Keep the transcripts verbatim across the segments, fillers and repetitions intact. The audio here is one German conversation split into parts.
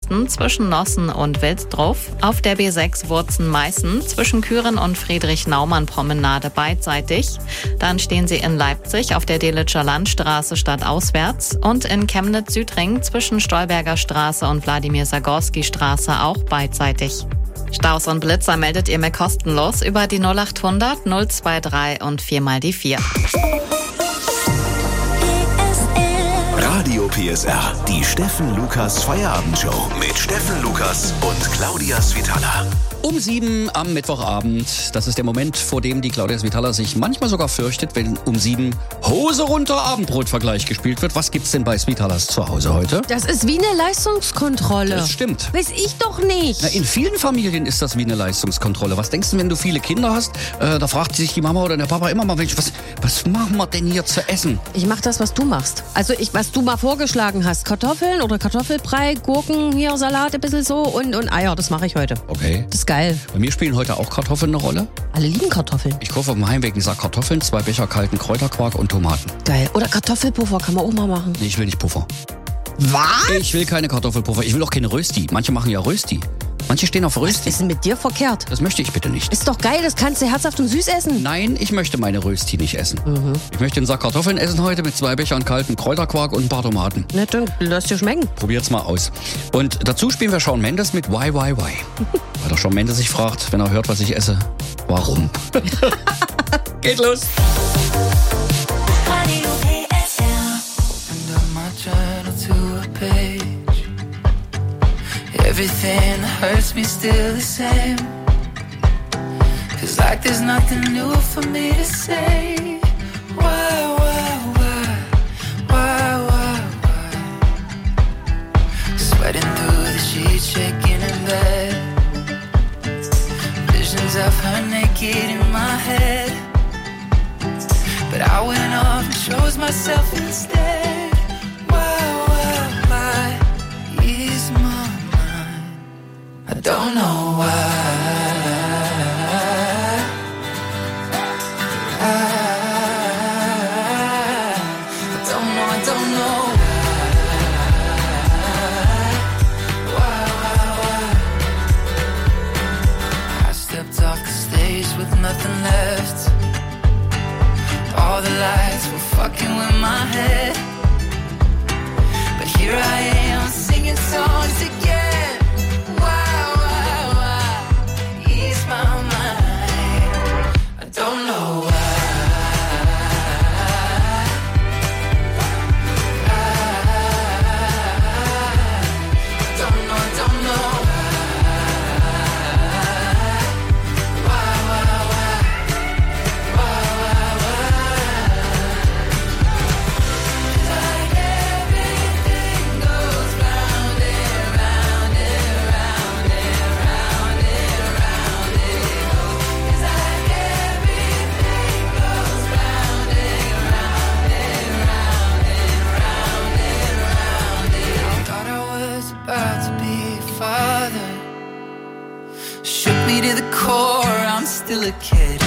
Osten zwischen Nossen und Wilsdruf. Auf der B sechs Wurzen-Meißen zwischen Küren und Friedrich-Naumann-Promenade beidseitig. Dann stehen Sie in Leipzig auf der Delitscher Landstraße stadtauswärts und in Chemnitz-Südring zwischen Stolberger Straße und Wladimir-Sagorski-Straße auch beidseitig. Staus und Blitzer meldet ihr mir kostenlos über die null acht hundert null zwei drei und vier mal die vier. Radio P S R, die Steffen Lukas Feierabendshow mit Steffen Lukas und Claudia Svitala. Um sieben am Mittwochabend. Das ist der Moment, vor dem die Claudia Svitala sich manchmal sogar fürchtet, wenn um sieben Hose runter Abendbrotvergleich gespielt wird. Was gibt's denn bei Svitalas zu Hause heute? Das ist wie eine Leistungskontrolle. Das stimmt. Weiß ich doch nicht. Na, in vielen Familien ist das wie eine Leistungskontrolle. Was denkst du, wenn du viele Kinder hast? Äh, da fragt sich die Mama oder der Papa immer mal, was, was machen wir denn hier zu essen? Ich mach das, was du machst. Also ich, was du mal vorgeschlagen hast. Kartoffeln oder Kartoffelbrei, Gurken, hier Salat, ein bisschen so und, und Eier. Das mache ich heute. Okay. Das ist geil. Bei mir spielen heute auch Kartoffeln eine Rolle. Alle lieben Kartoffeln. Ich kaufe auf dem Heimweg einen Sack Kartoffeln, zwei Becher kalten Kräuterquark und Tomaten. Geil. Oder Kartoffelpuffer kann man auch mal machen. Nee, ich will nicht Puffer. Was? Ich will keine Kartoffelpuffer. Ich will auch keine Rösti. Manche machen ja Rösti. Manche stehen auf Rösti. Was ist denn mit dir verkehrt? Das möchte ich bitte nicht. Ist doch geil, das kannst du herzhaft und süß essen. Nein, ich möchte meine Rösti nicht essen. Mhm. Ich möchte einen Sack Kartoffeln essen heute mit zwei Bechern kalten Kräuterquark und ein paar Tomaten. Na dann, lass dir schmecken. Probiert's mal aus. Und dazu spielen wir Shawn Mendes mit Why, Why, Why. Weil der Shawn Mendes sich fragt, wenn er hört, was ich esse, warum? Geht los. Radio P S R. Under my journal to a page. Everything that hurts me still the same. Feels like there's nothing new for me to say. Why, why, why, why, why, why? Sweating through the sheets, shaking in bed. Visions of her naked in my head. But I went off and chose myself instead. Why, why, why is my I don't know why. I, I don't know, I don't know why. Why, why, why? I stepped off the stage with nothing left. All the lights were fucking with my head. But here I am singing songs again. Don't know why. I don't know, I don't know why. Why, why, why? Why, why, why? Like everything goes round and round and round and round and round it goes. It's like everything goes round and round and round and round and round it. I thought I was about to be a father. Shook me to the core, I'm still a kid.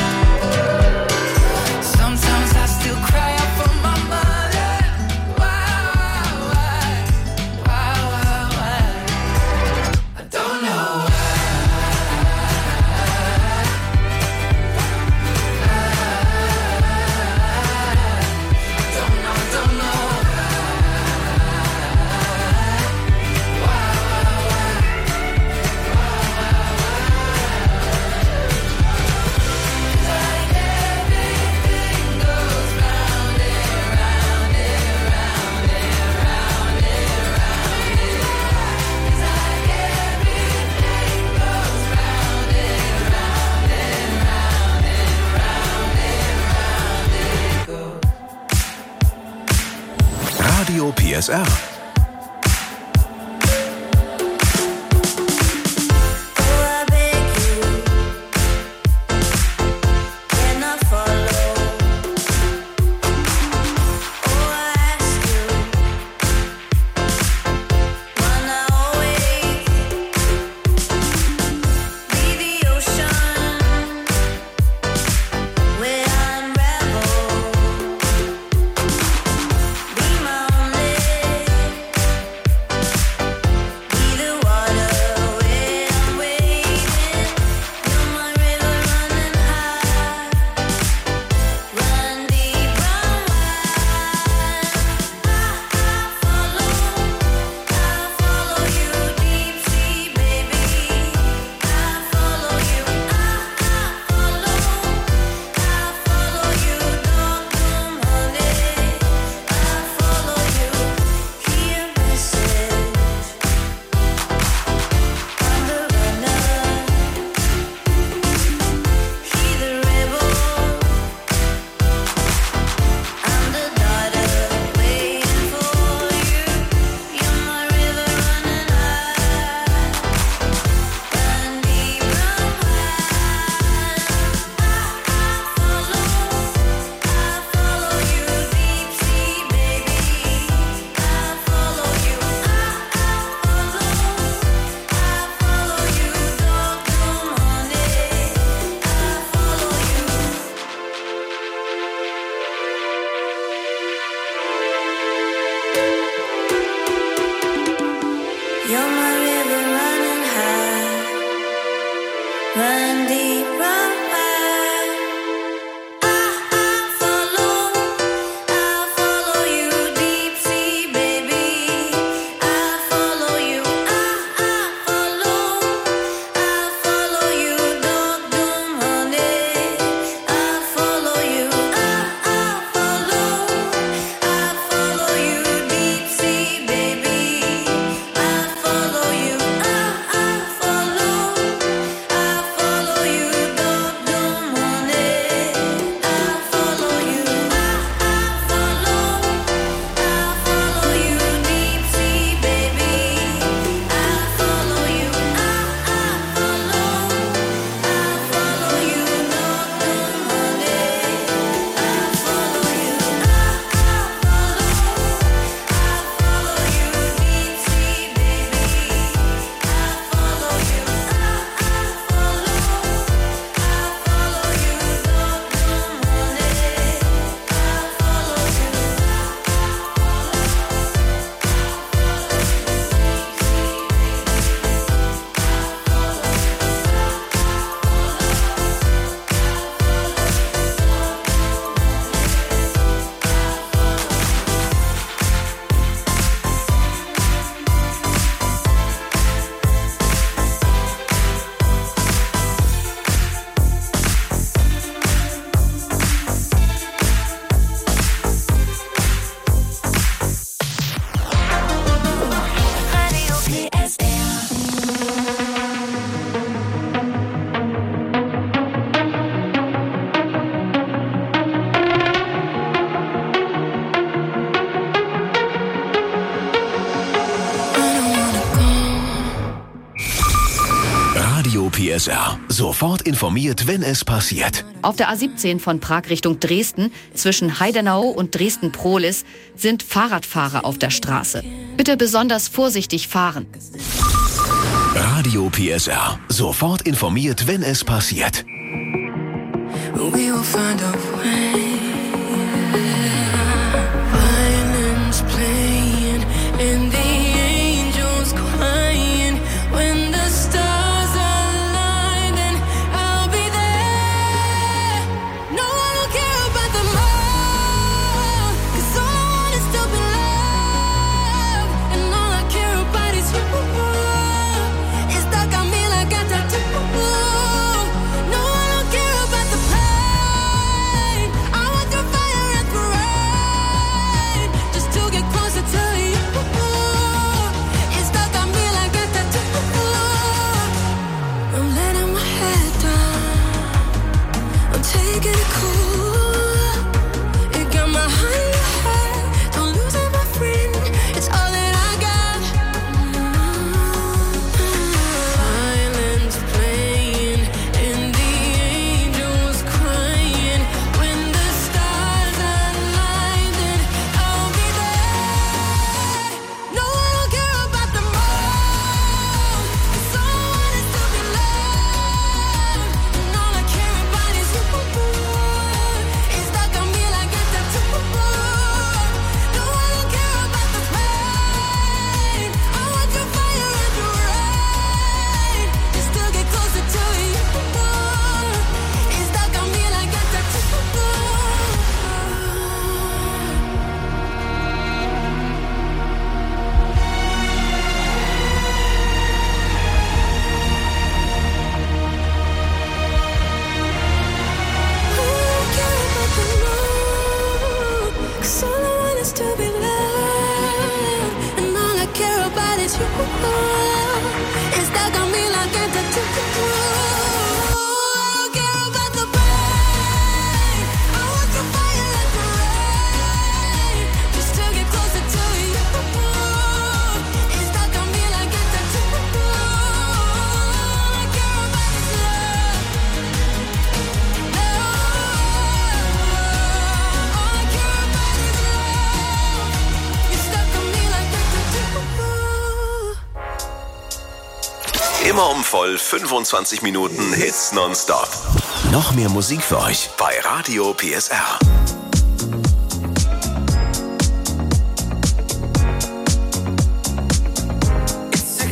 Sometimes I still cry out for my mother. Why, why, why, why, why? I don't know why. I don't know, I don't know why. Why, why, Like everything goes round and round and round and round and round it. It's like everything goes round and round and round and round and round it goes. Radio P S R. I beg you, can I follow? Oh, I ask you, when I always be the ocean where I unravel, be my only You're my river running high, run deep, run wide. I, I follow, I follow you, deep sea baby. I follow you, I, I follow, I follow you, dog doom honey. I follow you, I, I follow, I follow you, deep sea baby. I follow you, I, I follow, I follow you, dog doom honey. I follow you, I, I follow, I follow you, deep sea baby. I follow you, I, I follow, I follow you, dog doom honey. I follow you, I, I follow, I follow you, deep sea baby. I follow you, I, I follow, I follow you, dog doom honey. I follow you. Radio P S R. Radio P S R. Sofort informiert, wenn es passiert. Auf der A siebzehn von Prag Richtung Dresden zwischen Heidenau und Dresden-Prohlis sind Fahrradfahrer auf der Straße. Bitte besonders vorsichtig fahren. Radio P S R. Sofort informiert, wenn es passiert. We will find a way. Violins playing and the angels crying. When the stars align, then I'll be there. No, I don't care about the love, 'cause all I want is to be loved. And all I care about is you. It's stuck on me like a tattoo. No, I don't care about the pain. I want the fire and the rain, just to get closer to you. It's stuck on me like a tattoo. I'm letting my head down, I'm taking it cool. You got my heart in your head, don't lose it, my friend. It's all that I got. Violins playing and the angels crying. When the stars align, then I'll be there. No, I don't care about the moon, 'cause all I want is to be loved. And all I care about is you. It's stuck on me like a tattoo. No, I don't care about the pain. I want your fire and your rain, just to get closer to you. It's stuck on me like a tattoo. I don't care about the moon, 'cause all I want is to be loved. And all I care about is you. It's stuck on me like a tattoo. I don't care about the pain. I want your fire and the rain, just to get closer to you. It's stuck on me like a tattoo. All I care about is love. All I care about is love. You're stuck on me like a tattoo. Immer um voll fünfundzwanzig Minuten Hits nonstop. Noch mehr Musik für euch bei Radio P S R. It's a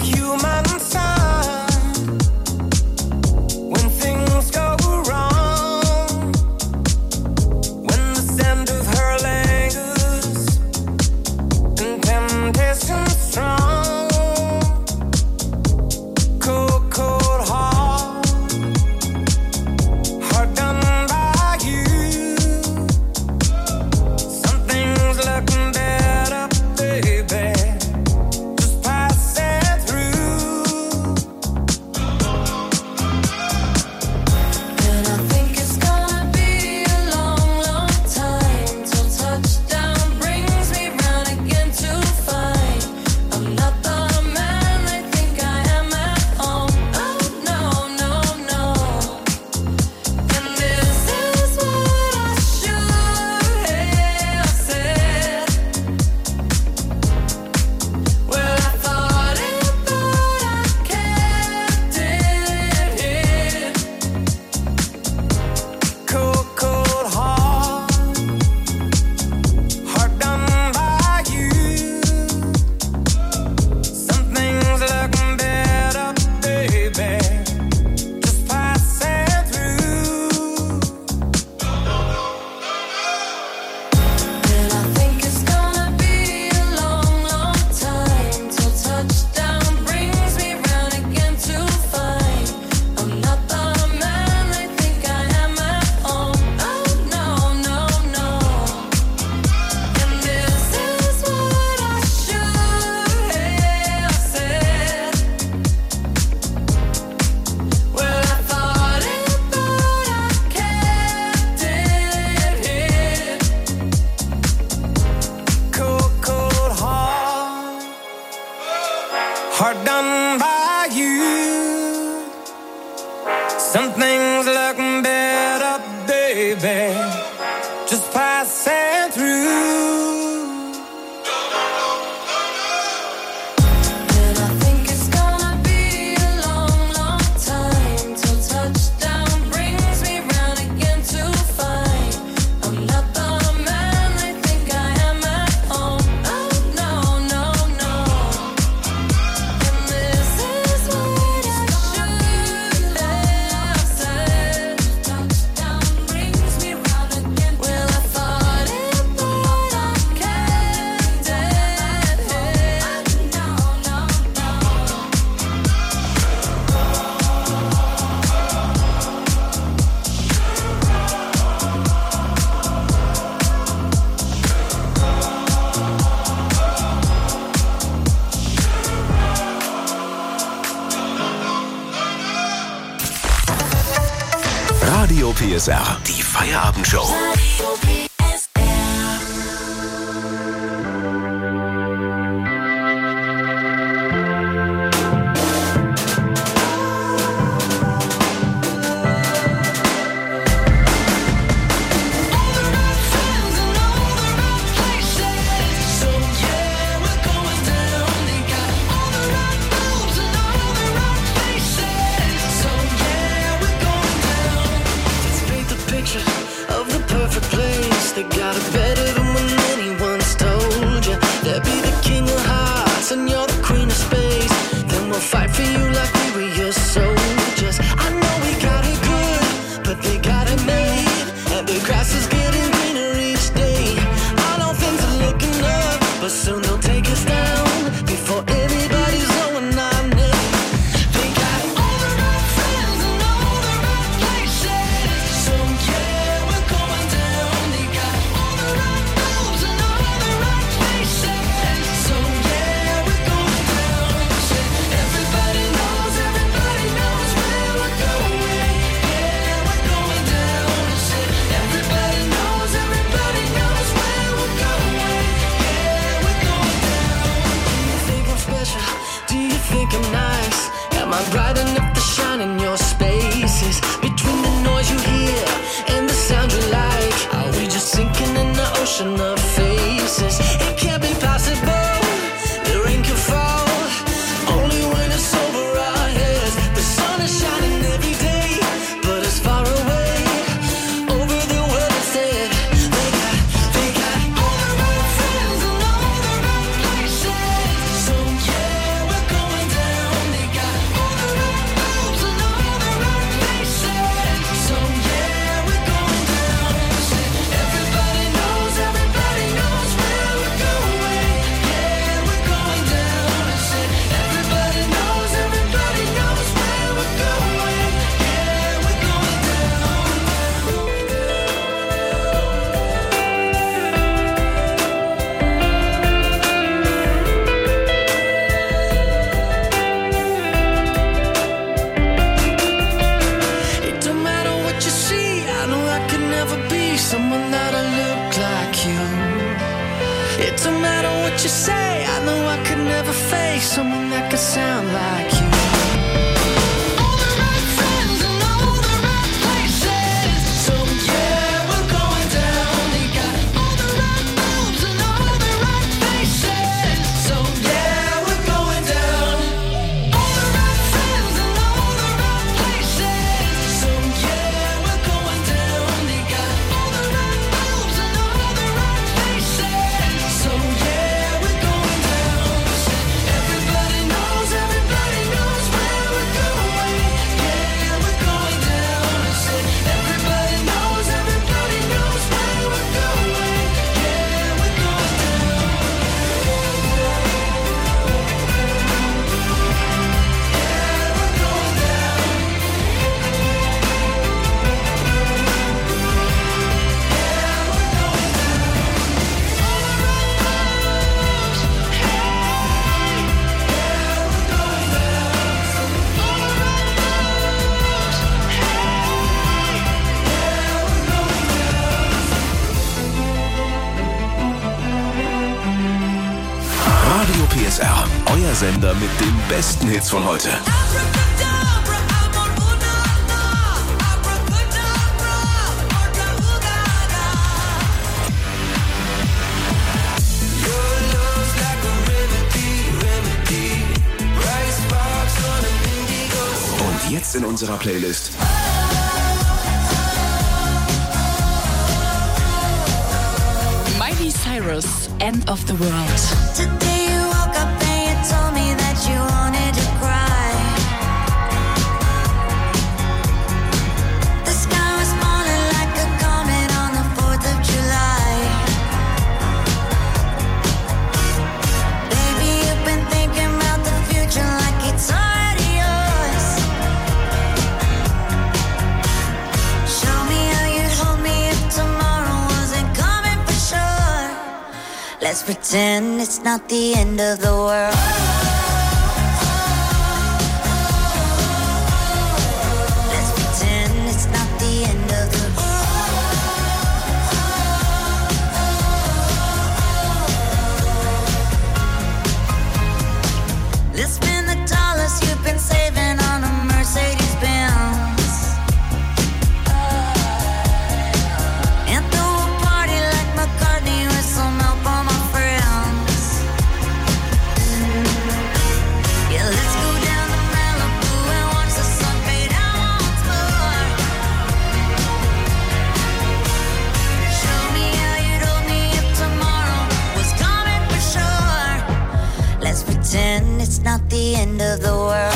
run by you. Something's looking better, baby. Just passing through. Radio P S R, die Feierabendshow. Everybody knows, everybody Radiosender mit den besten Hits von heute. Und jetzt in unserer Playlist Miley Cyrus, End of the World. Today you woke up and you told me that you wanted to cry. The sky was falling like a comet on the fourth of July. Baby, you've been thinking about the future like it's already yours. Show me how you'd hold me if tomorrow wasn't coming for sure. Let's pretend it's not the end of the world. Let's pretend it's not the end of the world. Let's spend the dollars you've been saving on a Mercedes Benz. And throw a party like McCartney with some help on my friends. Yeah, let's go down to Malibu and watch the sun fade out once more. Show me how you'd hold me if tomorrow was coming for sure. Let's pretend it's not the end of the world.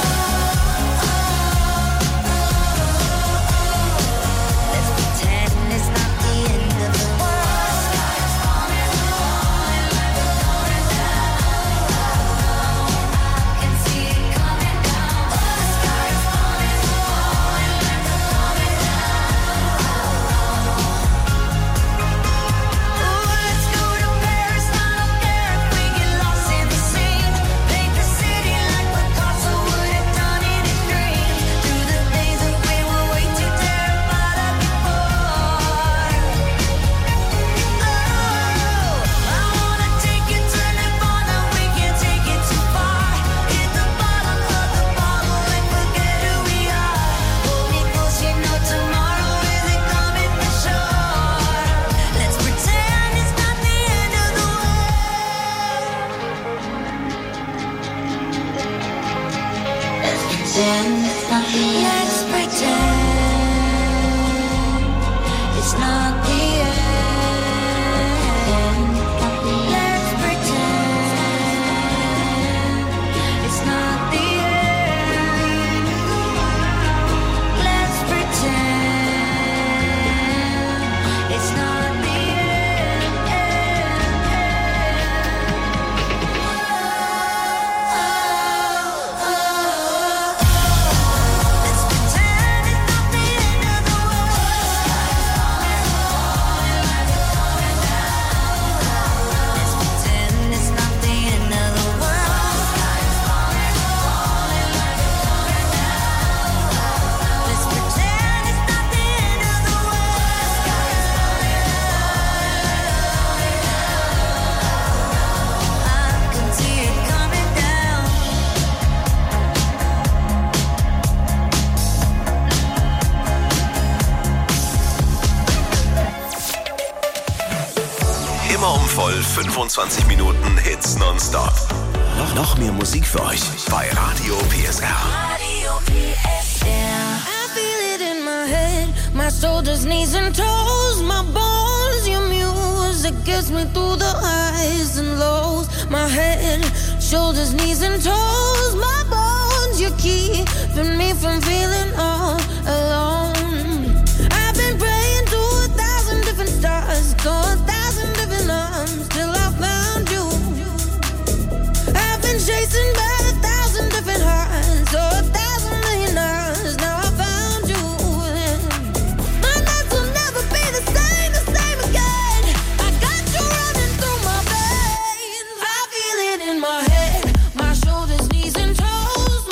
Let's pretend it's not the end of the world. Sky's falling, falling like a coming down. I can see it coming down. The sky's falling, falling like a coming down. Oh, let's go to Paris. I don't care if we get lost in the scene. Paint the city like Picasso would have done in his dreams. Through the days that we were way too terrified of before. Oh, I wanna take you to Nirvana. We can't take it too far. Hit the bottom of the bottle and forget who we are. Hold me close, you know tomorrow isn't coming for sure. Let's pretend it's not the end of the world. Let's pretend it's not the end. Let's pretend it's not the end. Let's pretend it's not the end. Let's pretend it's not the Let's pretend it's not the end of the Immer um voll fünfundzwanzig Minuten Hits nonstop. Noch, noch mehr Musik für euch bei Radio P S R. Radio P S R. I feel it in my head, my shoulders, knees and toes, my bones, your music gets me through the highs and lows. My head, shoulders, knees and toes, my bones, you keeping me from feeling all alone. I've been praying to a thousand different stars, to a thousand different arms, till I found you. I've been chasing by a thousand different hearts, or a thousand million hours. Now I found you. My nights will never be the same, the same again. I got you running through my veins. I feel it in my head, my shoulders, knees and toes,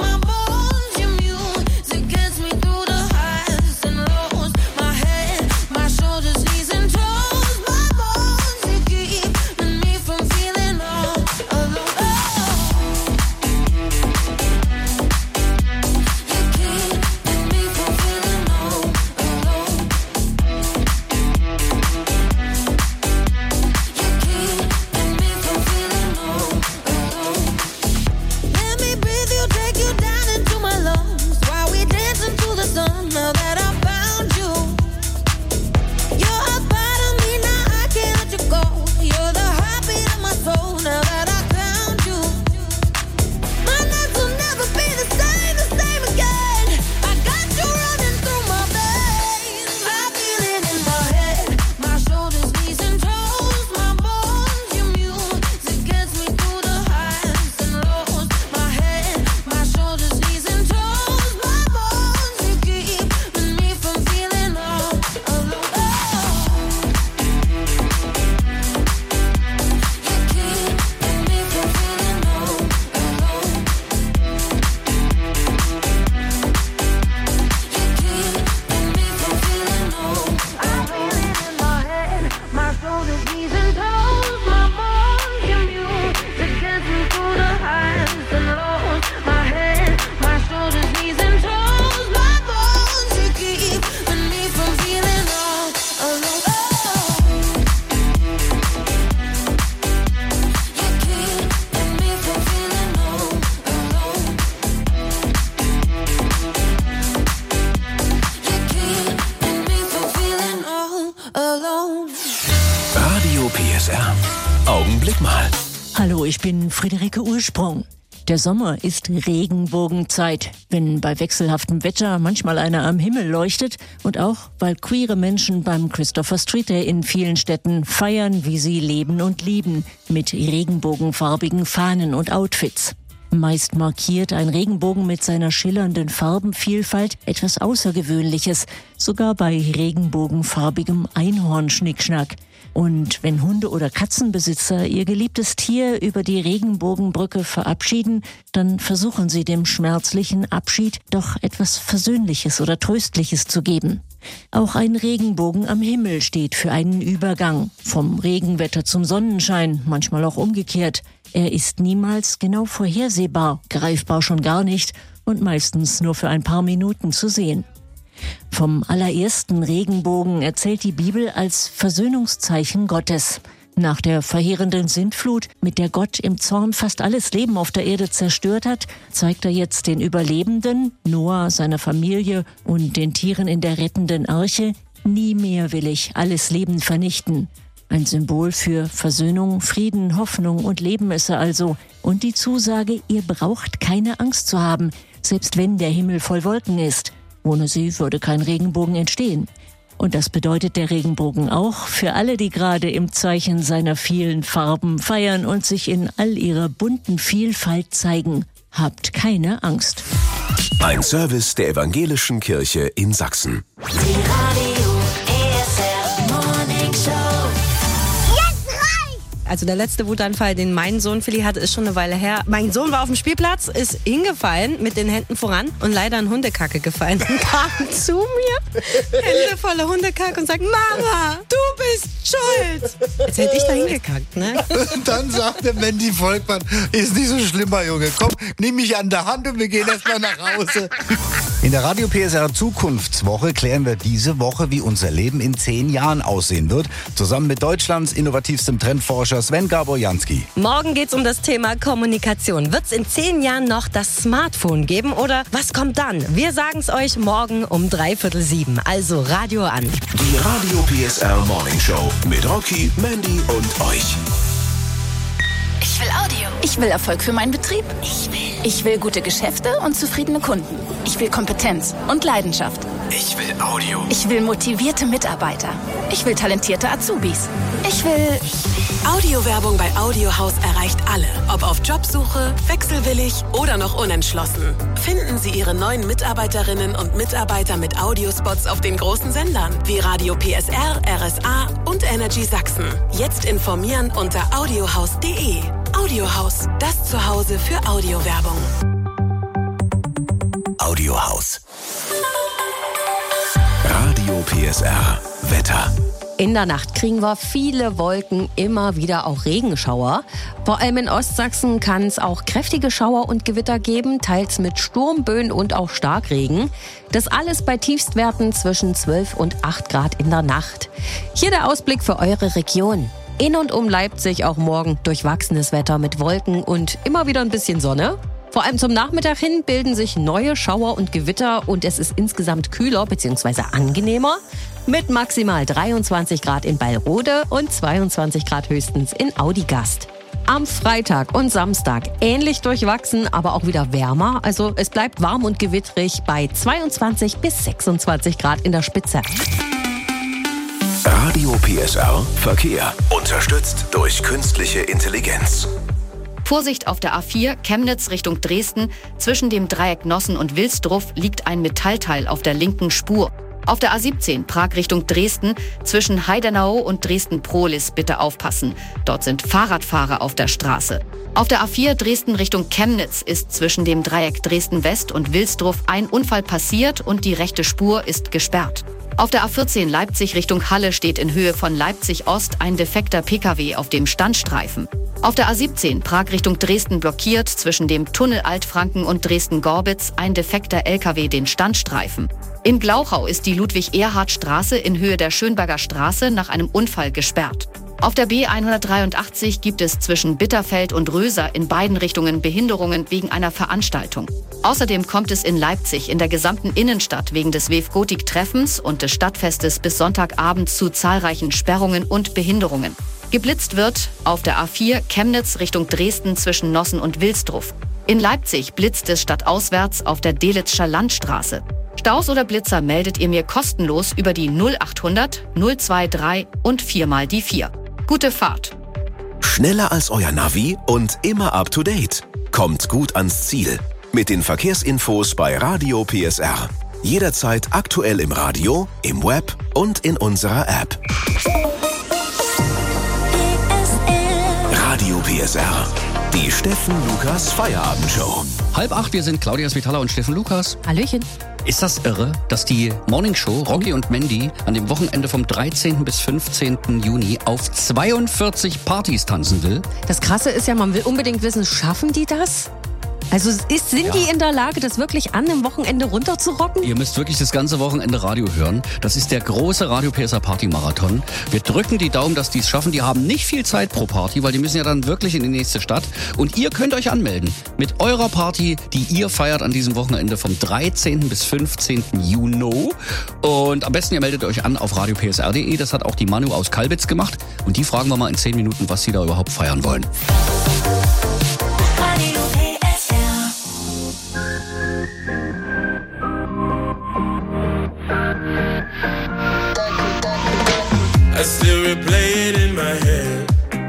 Hallo, ich bin Friederike Ursprung. Der Sommer ist Regenbogenzeit, wenn bei wechselhaftem Wetter manchmal einer am Himmel leuchtet und auch, weil queere Menschen beim Christopher Street Day in vielen Städten feiern, wie sie leben und lieben, mit regenbogenfarbigen Fahnen und Outfits. Meist markiert ein Regenbogen mit seiner schillernden Farbenvielfalt etwas Außergewöhnliches, sogar bei regenbogenfarbigem Einhornschnickschnack. Und wenn Hunde- oder Katzenbesitzer ihr geliebtes Tier über die Regenbogenbrücke verabschieden, dann versuchen sie dem schmerzlichen Abschied doch etwas Versöhnliches oder Tröstliches zu geben. Auch ein Regenbogen am Himmel steht für einen Übergang, vom Regenwetter zum Sonnenschein, manchmal auch umgekehrt. Er ist niemals genau vorhersehbar, greifbar schon gar nicht und meistens nur für ein paar Minuten zu sehen. Vom allerersten Regenbogen erzählt die Bibel als Versöhnungszeichen Gottes. Nach der verheerenden Sintflut, mit der Gott im Zorn fast alles Leben auf der Erde zerstört hat, zeigt er jetzt den Überlebenden, Noah, seiner Familie und den Tieren in der rettenden Arche: Nie mehr will ich alles Leben vernichten. Ein Symbol für Versöhnung, Frieden, Hoffnung und Leben ist er also. Und die Zusage, ihr braucht keine Angst zu haben, selbst wenn der Himmel voll Wolken ist. Ohne sie würde kein Regenbogen entstehen. Und das bedeutet der Regenbogen auch für alle, die gerade im Zeichen seiner vielen Farben feiern und sich in all ihrer bunten Vielfalt zeigen. Habt keine Angst. Ein Service der Evangelischen Kirche in Sachsen. Die Radio E S R Morning Show. Also der letzte Wutanfall, den mein Sohn Philly hatte, ist schon eine Weile her. Mein Sohn war auf dem Spielplatz, ist hingefallen mit den Händen voran und leider in Hundekacke gefallen. Und kam zu mir, Hände voller Hundekacke und sagt: Mama, du bist schuld. Jetzt hätte ich da hingekackt, ne? Und dann sagte Mandy Volkmann: Ist nicht so schlimm, mein Junge. Komm, nimm mich an der Hand und wir gehen erstmal nach Hause. In der Radio P S R Zukunftswoche klären wir diese Woche, wie unser Leben in zehn Jahren aussehen wird. Zusammen mit Deutschlands innovativstem Trendforscher Sven Gaborjanski. Morgen geht's um das Thema Kommunikation. Wird's in zehn Jahren noch das Smartphone geben oder was kommt dann? Wir sagen's euch morgen um dreiviertel sieben. Also Radio an. Die Radio P S R Morning Show mit Rocky, Mandy und euch. Ich will Audio. Ich will Erfolg für meinen Betrieb. Ich will. Ich will gute Geschäfte und zufriedene Kunden. Ich will Kompetenz und Leidenschaft. Ich will Audio. Ich will motivierte Mitarbeiter. Ich will talentierte Azubis. Ich will... Audiowerbung bei Audiohaus erreicht alle. Ob auf Jobsuche, wechselwillig oder noch unentschlossen. Finden Sie Ihre neuen Mitarbeiterinnen und Mitarbeiter mit Audiospots auf den großen Sendern wie Radio P S R, R S A und Energy Sachsen. Jetzt informieren unter audiohaus punkt de. Audiohaus, das Zuhause für Audiowerbung. Audiohaus. Radio P S R Wetter. In der Nacht kriegen wir viele Wolken, immer wieder auch Regenschauer. Vor allem in Ostsachsen kann es auch kräftige Schauer und Gewitter geben, teils mit Sturmböen und auch Starkregen. Das alles bei Tiefstwerten zwischen zwölf und acht Grad in der Nacht. Hier der Ausblick für eure Region. In und um Leipzig auch morgen durchwachsenes Wetter mit Wolken und immer wieder ein bisschen Sonne. Vor allem zum Nachmittag hin bilden sich neue Schauer und Gewitter und es ist insgesamt kühler bzw. angenehmer mit maximal dreiundzwanzig Grad in Ballrode und zweiundzwanzig Grad höchstens in Audigast. Am Freitag und Samstag ähnlich durchwachsen, aber auch wieder wärmer. Also es bleibt warm und gewittrig bei zweiundzwanzig bis sechsundzwanzig Grad in der Spitze. Radio P S R Verkehr. Unterstützt durch künstliche Intelligenz. Vorsicht auf der A vier, Chemnitz Richtung Dresden. Zwischen dem Dreieck Nossen und Wilsdruff liegt ein Metallteil auf der linken Spur. Auf der A siebzehn, Prag Richtung Dresden. Zwischen Heidenau und Dresden-Prohlis bitte aufpassen. Dort sind Fahrradfahrer auf der Straße. Auf der A vier, Dresden Richtung Chemnitz, ist zwischen dem Dreieck Dresden-West und Wilsdruff ein Unfall passiert und die rechte Spur ist gesperrt. Auf der A vierzehn, Leipzig Richtung Halle, steht in Höhe von Leipzig-Ost ein defekter P K W auf dem Standstreifen. Auf der A siebzehn, Prag Richtung Dresden, blockiert zwischen dem Tunnel Altfranken und Dresden-Gorbitz ein defekter L K W den Standstreifen. In Glauchau ist die Ludwig-Erhard-Straße in Höhe der Schönberger Straße nach einem Unfall gesperrt. Auf der B hundertdreiundachtzig gibt es zwischen Bitterfeld und Röser in beiden Richtungen Behinderungen wegen einer Veranstaltung. Außerdem kommt es in Leipzig in der gesamten Innenstadt wegen des Wave Gothic Treffens und des Stadtfestes bis Sonntagabend zu zahlreichen Sperrungen und Behinderungen. Geblitzt wird auf der A vier Chemnitz Richtung Dresden zwischen Nossen und Wilsdruff. In Leipzig blitzt es stadtauswärts auf der Delitscher Landstraße. Staus oder Blitzer meldet ihr mir kostenlos über die null achthundert null drei zwei und viermal die vier. Gute Fahrt. Schneller als euer Navi und immer up to date. Kommt gut ans Ziel. Mit den Verkehrsinfos bei Radio P S R. Jederzeit aktuell im Radio, im Web und in unserer App. Radio P S R. Die Steffen Lukas Feierabendshow. Halb acht, wir sind Claudia Svitala und Steffen Lukas. Hallöchen. Ist das irre, dass die Morningshow Rocky und Mandy an dem Wochenende vom dreizehnten bis fünfzehnten Juni auf zweiundvierzig Partys tanzen will? Das Krasse ist ja, man will unbedingt wissen, schaffen die das? Also ist, sind Ja. die in der Lage, das wirklich an einem Wochenende runterzurocken? Ihr müsst wirklich das ganze Wochenende Radio hören. Das ist der große Radio P S R Party Marathon. Wir drücken die Daumen, dass die es schaffen. Die haben nicht viel Zeit pro Party, weil die müssen ja dann wirklich in die nächste Stadt. Und ihr könnt euch anmelden mit eurer Party, die ihr feiert an diesem Wochenende vom dreizehnten bis fünfzehnten Juni. Und am besten ihr meldet euch an auf radio p s r punkt d e. Das hat auch die Manu aus Kalbitz gemacht. Und die fragen wir mal in zehn Minuten, was sie da überhaupt feiern wollen. Radio P S R. I still replay it in my head.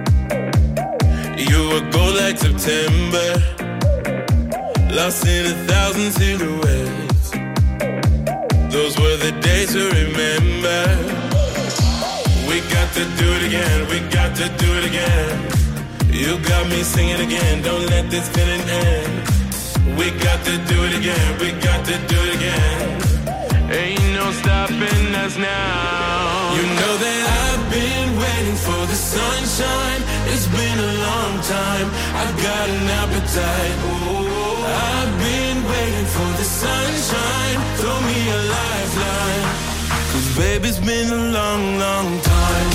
You were gold like September, lost in a thousand silhouettes. Those were the days to remember. We got to do it again, we got to do it again. You got me singing again, don't let this feeling end. We got to do it again, we got to do it again. Ain't no stopping us now. You know that I've been waiting for the sunshine. It's been a long time. I've got an appetite. Ooh, I've been waiting for the sunshine. Throw me a lifeline. 'Cause baby, it's been a long, long time.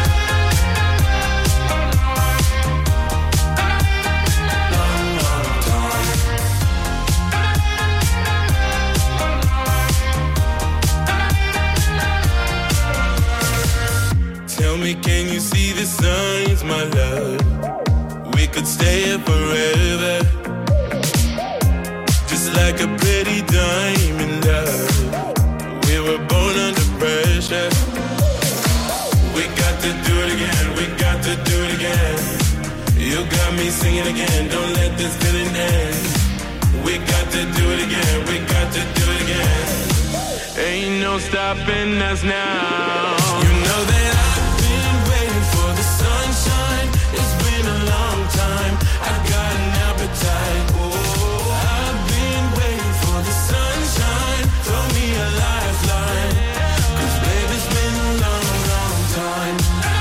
Long, long time. Tell me, can you see the signs, my love? We could stay here forever. Just like a pretty diamond, love. We were born under pressure. We got to do it again, we got to do it again. You got me singing again, don't let this feeling end. We got to do it again, we got to do it again. Ain't no stopping us now. You know that I've been waiting for the sunshine. It's been a long time. I've got an appetite. Oh, I've been waiting for the sunshine. Throw me a lifeline. 'Cause baby, it's been a long, long time.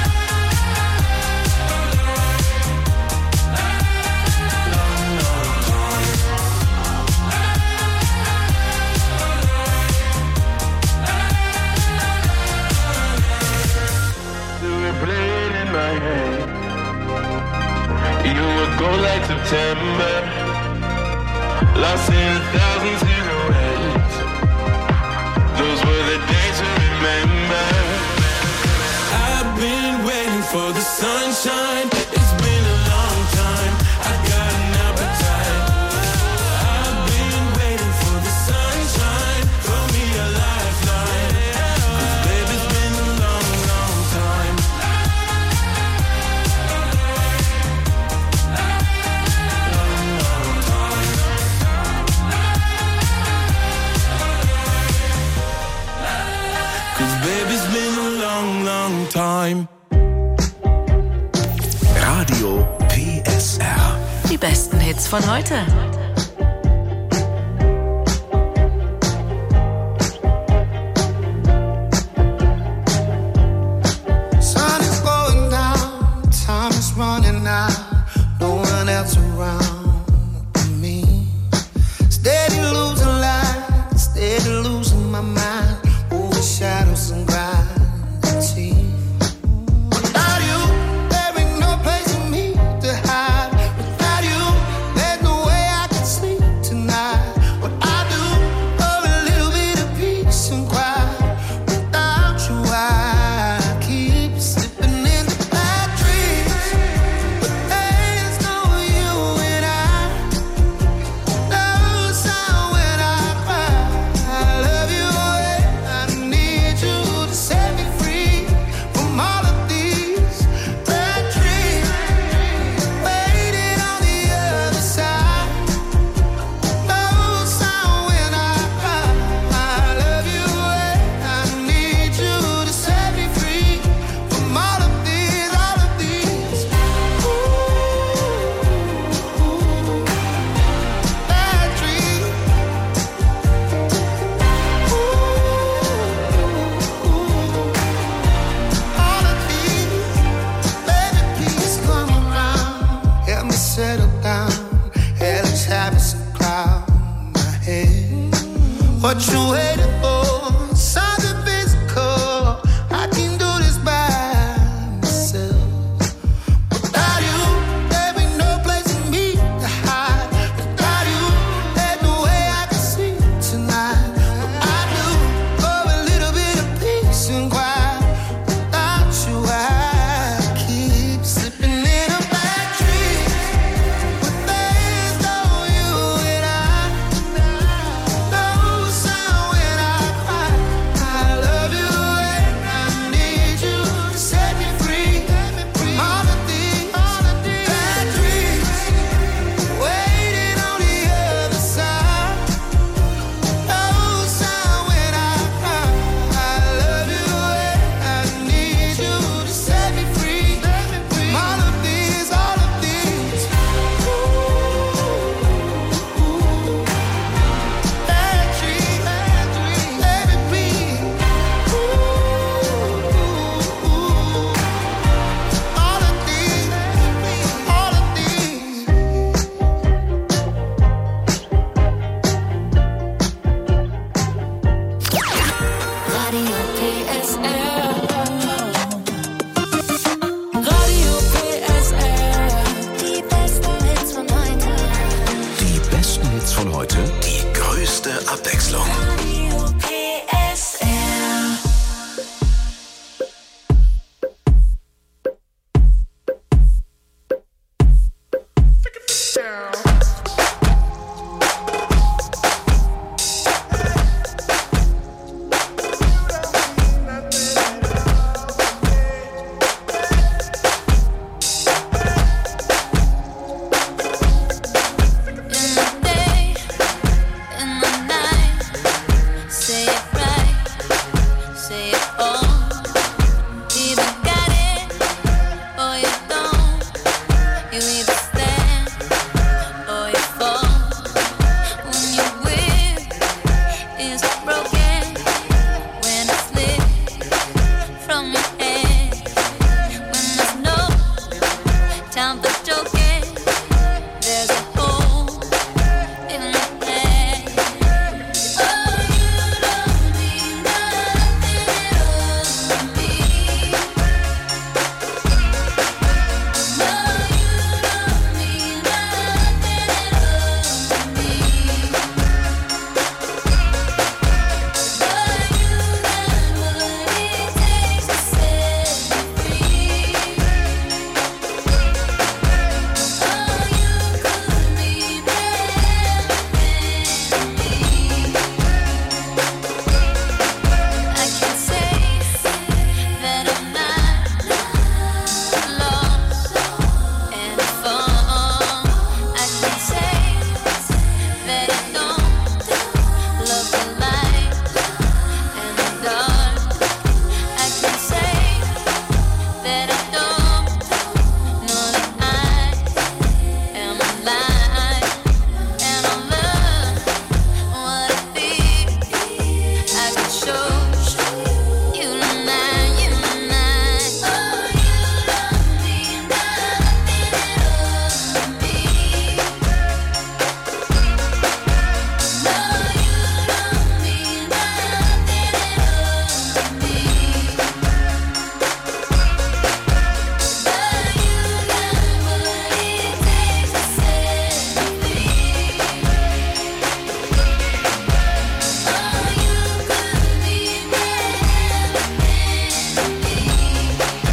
Long, long time. Play it in my head. You would go like September, lost in a thousand silhouettes. Those were the days to remember. I've been waiting for the sunshine. It's been a long time. I've got an appetite. I've been waiting for the sunshine. Throw me a lifeline. 'Cause baby, it's been a long, long time. Cause baby's been a long, long time. Radio P S R. Die besten Hits von heute. Sun is going down, time is running out, no one else around me. Steady losing light, steady losing my mind, over shadows and gravity. Without you, there ain't no place for me to hide. Without you, there's no way I What you waiting for? Something physical. I can do this by myself. Without you, there ain't no place for me to hide. Without you, there's no way I can sleep tonight. What I do for a little bit of peace and quiet. Without you, I keep slipping in a bad dream. But there's no you and I. No sound when I cry. I love you and I need you to set me free from all of these bad dreams waiting on the other side. No sound when I cry. I love you and I need you to set me free from all of these, all of these bad dreams, bad dreams, let me be. All of these, all of these. Radio P S R. Radio P S R. Die besten Hits von heute. Die besten Hits von heute, die größte Abwechslung. Radio P S R. In the day, in the night, say it right, say it all. Either got it or you don't. You either stand or you fall. When your will is broken, when it's lit from your head, when there's no time for joking, there's a hole in my head. Oh, you don't mean nothing at all to me. No, you don't mean nothing at all to me. But you got what it takes to set me free. Oh, you could be better than me. I can say that I'm not lost and found. I can say that I don't love the light and the dark. I can say that I don't know that I am alive and I love what I feel. I can show you tonight, you tonight. Oh, you don't mean nothing at all to me. No, you don't mean nothing at all to me. But you got what it takes to set me free. Oh, you could be better than me.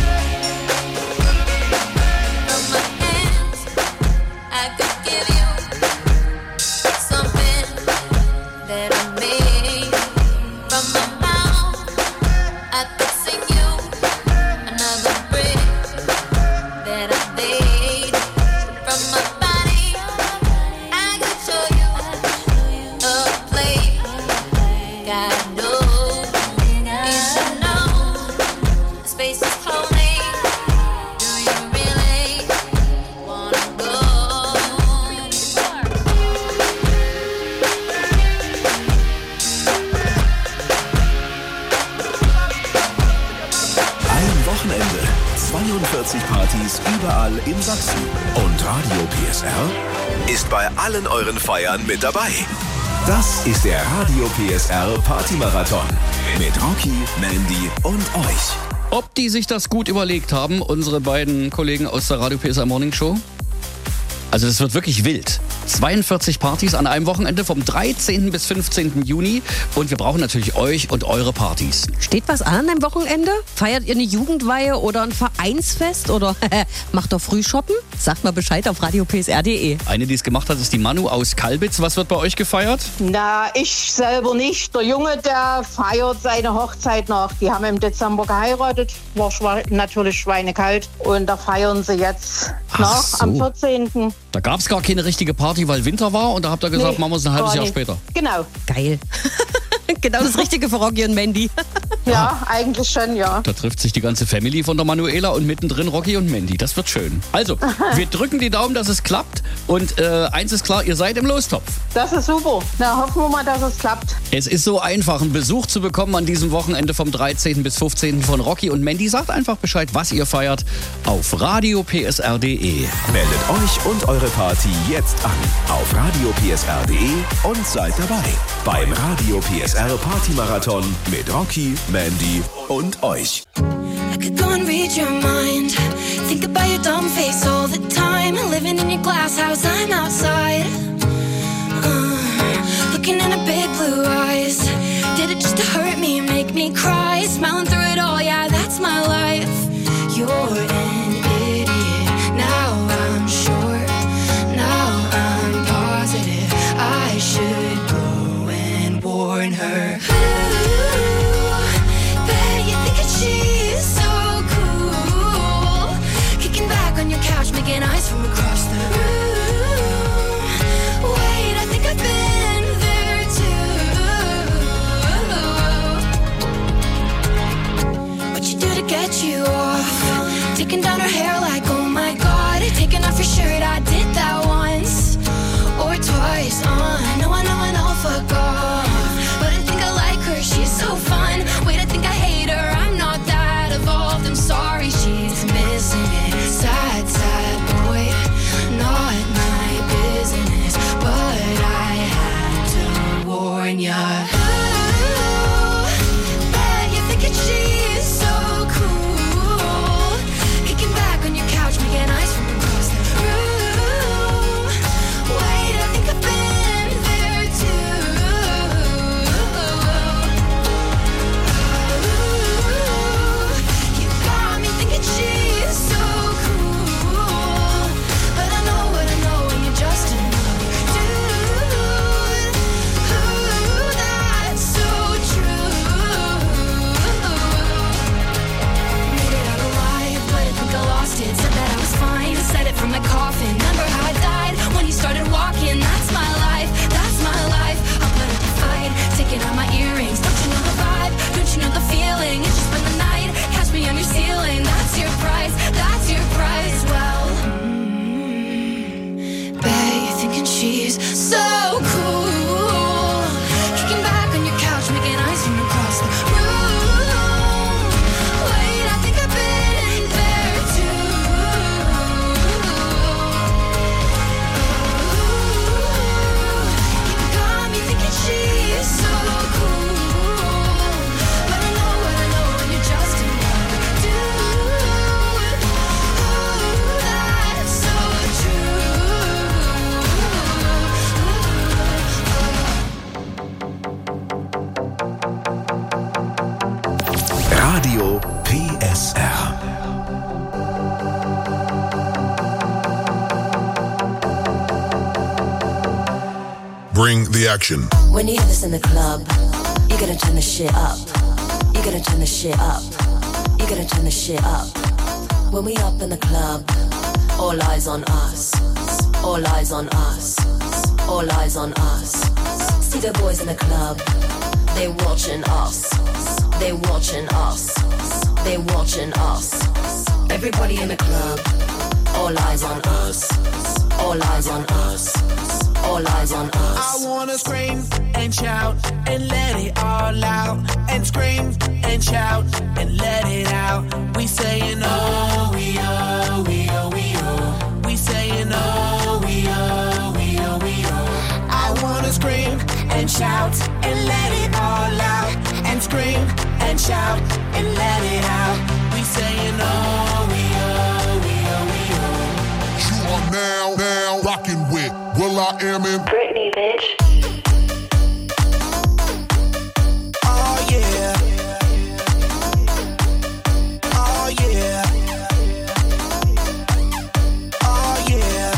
From my hands, I could give you something that I made. From my mouth, I could sing you another breath that I made. From my body, I could show you a place. God knows, you should know, space is holy. Do you really wanna go? Ein Wochenende, zweiundvierzig Partys überall in Sachsen. Und Radio P S R ist bei allen euren Feiern mit dabei. Das ist der Radio P S R Partymarathon mit Rocky, Mandy und euch. Ob die sich das gut überlegt haben, unsere beiden Kollegen aus der Radio P S R Morning Show? Also das wird wirklich wild. zweiundvierzig Partys an einem Wochenende vom dreizehnten bis fünfzehnten Juni. Und wir brauchen natürlich euch und eure Partys. Steht was an am Wochenende? Feiert ihr eine Jugendweihe oder ein Vereinsfest? Oder macht doch Frühshoppen? Sagt mal Bescheid auf radio p s r punkt d e. Eine, die es gemacht hat, ist die Manu aus Kalbitz. Was wird bei euch gefeiert? Na, ich selber nicht. Der Junge, der feiert seine Hochzeit noch. Die haben im Dezember geheiratet. War schwe- natürlich schweinekalt. Und da feiern sie jetzt noch so. am vierzehnten Da gab es gar keine richtige Party, weil Winter war. Und da habt ihr gesagt, Nee, machen wir es ein halbes gar Jahr nicht. später. Genau. Geil. Genau das Richtige für Rocky und Mandy. Ja, eigentlich schon, ja. Da trifft sich die ganze Family von der Manuela und mittendrin Rocky und Mandy. Das wird schön. Also, wir drücken die Daumen, dass es klappt. Und äh, eins ist klar, ihr seid im Lostopf. Das ist super. Na, hoffen wir mal, dass es klappt. Es ist so einfach, einen Besuch zu bekommen an diesem Wochenende vom dreizehnten bis fünfzehnten von Rocky und Mandy. Sagt einfach Bescheid, was ihr feiert, auf radio p s r punkt d e. Meldet euch und eure Party jetzt an auf radio p s r punkt d e und seid dabei beim Radio P S R Partymarathon mit Rocky, Mandy und euch. I could go and read your mind. Think about your dumb face all the time. Living in your glass house, I'm outside. Uh, looking in her big blue eyes. Did it just to hurt me, make me cry? Smiling through it all, yeah, that's my life. You're an idiot. Now I'm sure. Now I'm positive. I should go and warn her. Making eyes from across the room. Wait, I think I've been there too. What you do to get you off? Taking down her hair like, oh my god. Taking off your shirt, I did that once or twice. Uh, no, I know, I know, fuck off. But I think I like her, she's so fun. Wait, I think I hate her, I'm not that evolved. I'm sorry, she's missing it. Sad, sad boy, not my business, but I had to warn ya. Ooh, bet you're thinking she is so cool. Kicking back on your couch, making eyes from across the room. Wait, I think I've been there too. Ooh, you got me thinking she is so cool. But I know what I know, and you're just another dude. Ooh, that's so true. Made it out alive, but I think I lost it. Said that I was fine, said it from my coffin. Remember how I died when you started walking? That's my life, that's my life. I'll put up a fight, taking out my earrings. Don't you know the vibe? Don't you know the feeling? It's just spend the night, catch me on your ceiling. That's your price, that's your price. Well, mm, bet you're thinking she's so cool. Kicking back on your couch, making eyes from across the room. Wait, I think I've been there too. You got me thinking she's so cool. But I know what I know, and you're just another dude. Ooh, that's so Radio P S R. Bring the action. When you hear this in the club, you gotta turn the shit up. You gotta turn the shit up. You gotta turn the shit up. When we up in the club, all eyes on us. All eyes on us. All eyes on us. See the boys in the club, they watching us. They watching us. They watching us. Everybody in the club, all eyes on us. All eyes on us. All eyes on us. I wanna scream and shout and let it all out. And scream and shout and let it out. We saying oh, we oh, we oh, we oh. We saying oh, we oh, we oh, we oh. I wanna scream and shout and let it out. We saying oh, we oh, we oh, we oh. You are now, now rocking with Will I Am in Britney, bitch. Oh yeah. Oh yeah. Oh yeah.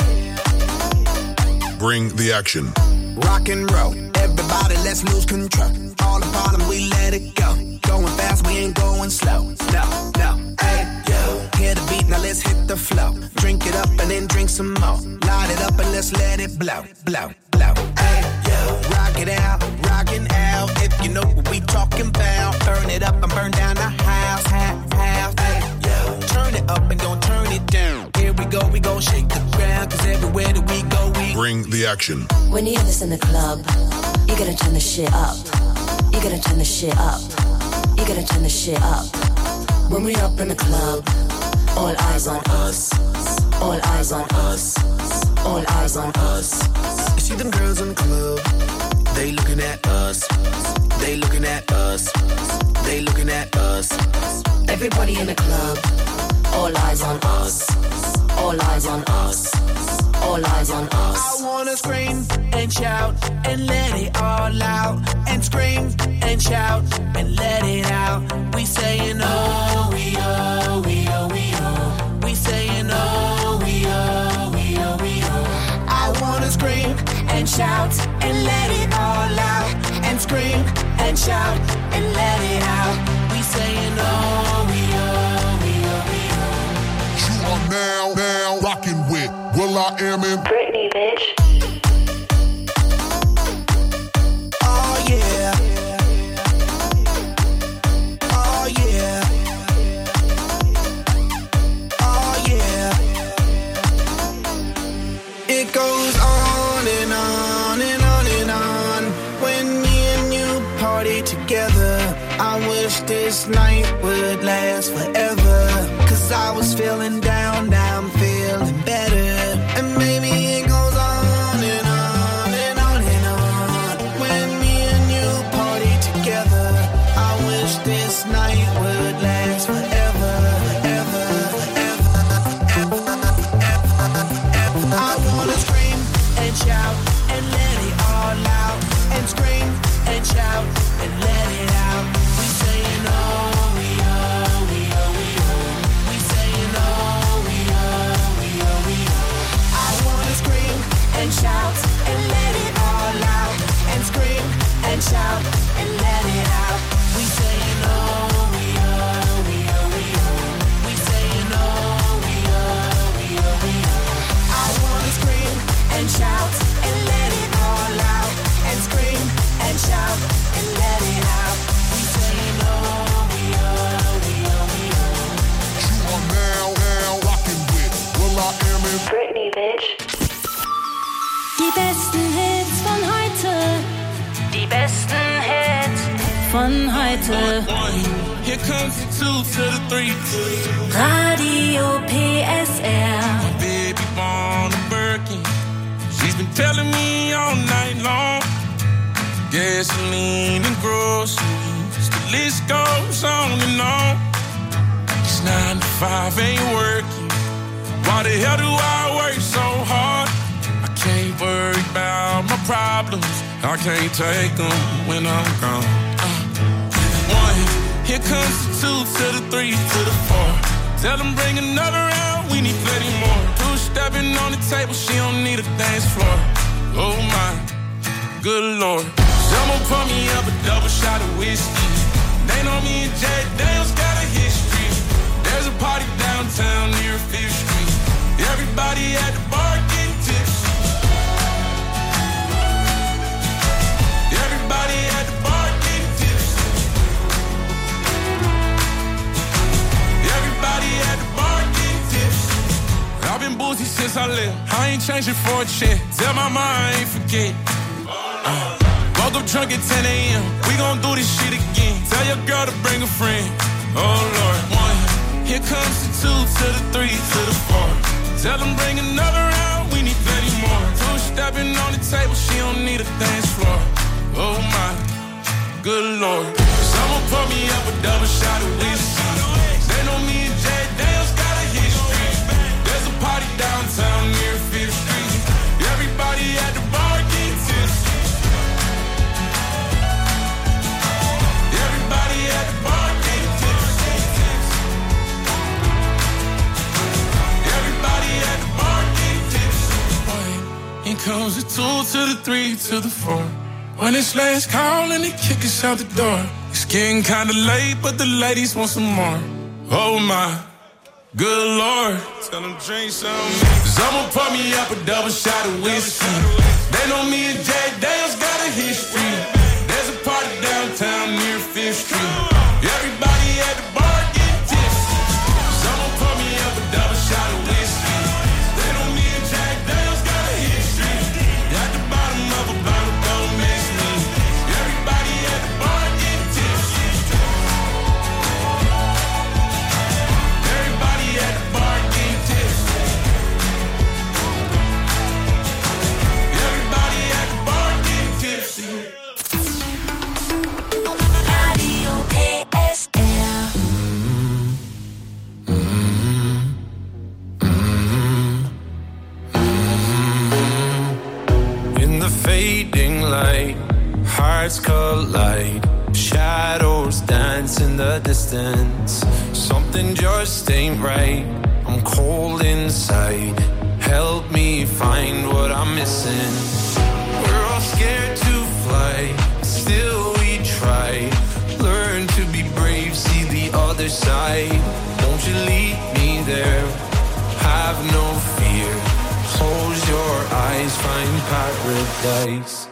Bring the Action. Rock and roll, everybody let's lose control. All the bottom we let it go. Going fast, we ain't going slow. No, no, hey, yo. Hear the beat, now let's hit the flow. Drink it up and then drink some more. Light it up and let's let it blow, blow, blow. Hey, yo. Rock it out, rockin' out. If you know what we talking about. Burn it up and burn down the house, half, half. Hey, yo. Turn it up and don't turn it down. Here we go, we gon' shake the ground. Cause everywhere that we go, we Bring the Action. When you hear this in the club, you gotta turn the shit up. You gotta turn the shit up. You gotta turn the shit up. When we up in the club, all eyes on us. All eyes on us. All eyes on us. You see them girls in the club, they looking at us. They looking at us. They looking at us. Everybody in the club, all eyes on us. All eyes on us. All eyes on us. I wanna scream and shout and let it all out. And scream and shout and let it out. We saying oh, we oh, we oh, we oh. We saying oh, we oh, we oh, we oh. I wanna scream and shout and let it all out. And scream and shout and let it out. We saying oh, we oh, we oh, we oh. You are now, now rocking with Will I Am in Britney, bitch. Oh yeah. Oh yeah. Oh yeah. It goes on and on and on and on. When me and you party together, I wish this night would last forever. Cause I was feeling down, now I'm feeling better. And maybe it goes on and on and on and on. When me and you party together, I wish this night would last forever, ever, ever, ever, ever, ever. I wanna scream and shout and let it all out. And scream and shout and let it out. We saying oh, we oh, we oh, we oh. We saying oh, we oh, we oh, we oh. I wanna scream and shout and let it all out. And scream and shout and let it out. We saying oh, we oh, we oh, we oh. We saying oh, we oh, we oh, we oh. I wanna scream and shout and let it all out. And scream and shout and let it out. We saying oh, we oh, we oh, we oh. You are now, now rocking with Will I Am in Britney, bitch. Die besten Hits von heute. Die besten Hits von heute. Here comes the two to the three. Radio P S R. My baby born a Birkin. She's been telling me all night long. Gasoline and groceries. The list goes on and on. It's nine to five, ain't working. Why the hell do I work so hard? I can't worry about my problems. I can't take them when I'm gone. Uh, one, here comes the two to the three to the four. Tell them bring another round, we need plenty more. Two stepping on the table, she don't need a dance floor. Oh my, good lord. Someone pour me up a double shot of whiskey. They know me and Jay Dale's got a history. There's a party downtown near Fifth Street. Everybody at the bar getting tipsy. Everybody at the bar getting tipsy. Everybody at the bar getting tipsy. I've been boozy since I left. I ain't changing for a check. Tell my mom I ain't forget. Uh, woke up drunk at ten a.m. We gon' do this shit again. Tell your girl to bring a friend. Oh Lord, one. Here comes the two to the three to the four. Tell them bring another round, we need plenty more. Two stepping on the table, she don't need a dance floor. Oh my, good lord. Someone pour me up a double shot of whiskey. They know me and Jay Dale's got a history. There's a party downtown near Fifth Street. Everybody at the bar get tipsy. Everybody at the bar get tipsy. Everybody at the bar get tipsy. Here comes the two to the three to the four. When it's last call and they kick us out the door. It's getting kinda late, but the ladies want some more. Oh my, good lord. Tell them drink some. Cause I'ma pour me up a double shot of whiskey. They know me and Jay Dale's got a history. There's a party downtown near Fifth Street. Everybody at the bar get tipsy. Cause I'ma pour me up a double shot of whiskey. They know me and Jay Dale's got a history. At the bottom of a bottle, don't miss me. Everybody at the bar get tipsy. Everybody at the bar get tipsy. Everybody at the bar get tipsy. Radio P S R. In the fading light, hearts collide. Shadows dance in the distance. Something just ain't right. I'm cold inside. Help me find what I'm missing. We're all scared to fly, still we try. Learn to be brave, see the other side. Won't you lead me there? Have no fear. Close your eyes, find paradise.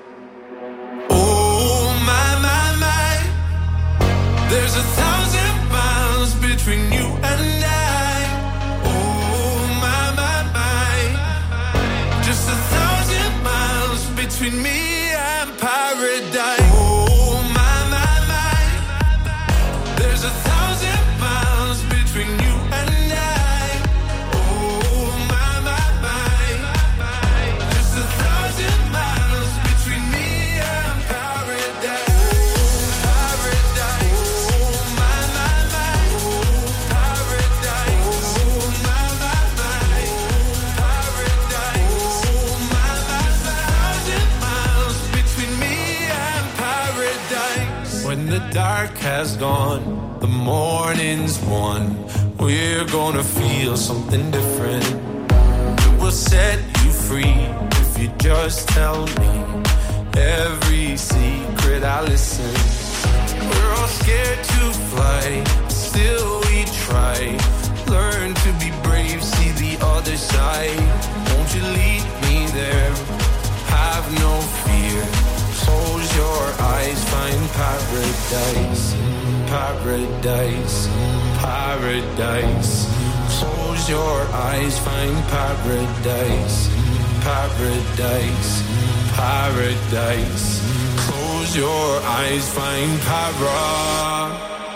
Oh my, my, my. There's a thousand miles between you and I. Oh my, my, my. Just a thousand miles between me and paradise. Oh my, my, my. There's a thousand miles between you and I. Oh my, my, my. Just a thousand miles between me and paradise. Paradise. Oh my, my, my. Paradise. Oh my, my, my. Paradise. Oh my, my, my. Thousand miles between me and paradise. When the dark has gone, the morning's won. We're gonna feel something different. It will set you free if you just tell me every secret I listen. We're all scared to fly, still we try. Learn to be brave, see the other side. Won't you lead me there? Have no fear. Close your eyes, find paradise. Paradise, paradise. Close your eyes, find paradise. Paradise, paradise. Close your eyes, find para.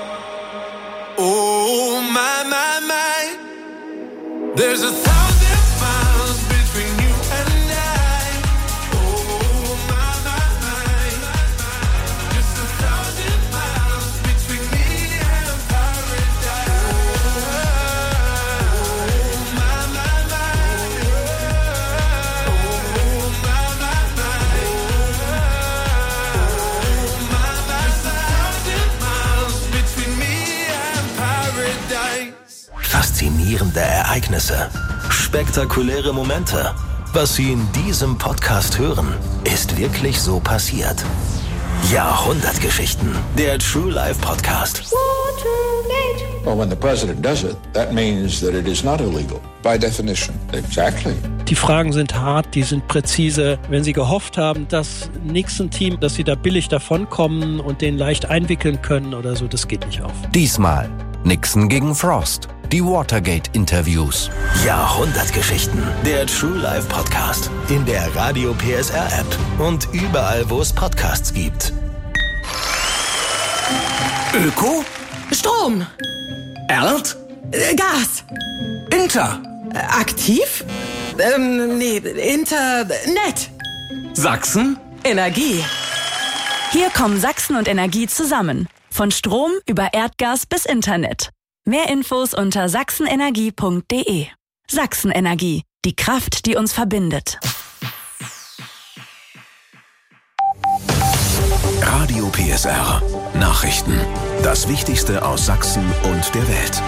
Oh my, my, my. There's a thousand miles between you and I. Oh my, my, my. Just a thousand miles between me and paradise. Oh my, my, my. Oh my, my, my. Oh my, my, my. Thousand miles between me and paradise. Faszinierende Ereignisse. Spektakuläre Momente. Was Sie in diesem Podcast hören, ist wirklich so passiert. Jahrhundertgeschichten. Der True Life Podcast. Well, when the president does it, that means that it is not illegal. By definition. Exactly. Die Fragen sind hart, die sind präzise. Wenn Sie gehofft haben, dass Nixon-Team, dass Sie da billig davonkommen und den leicht einwickeln können oder so, das geht nicht auf. Diesmal Nixon gegen Frost. Die Watergate-Interviews. Jahrhundertgeschichten. Der True Life Podcast. In der Radio P S R App. Und überall, wo es Podcasts gibt. Öko? Strom. Erd? Äh, Gas. Inter? Äh, aktiv? Ähm, nee, Internet. Sachsen? Energie. Hier kommen Sachsen und Energie zusammen. Von Strom über Erdgas bis Internet. Mehr Infos unter sachsenenergie punkt de. Sachsenenergie. Die Kraft, die uns verbindet. Radio P S R. Nachrichten. Das Wichtigste aus Sachsen und der Welt.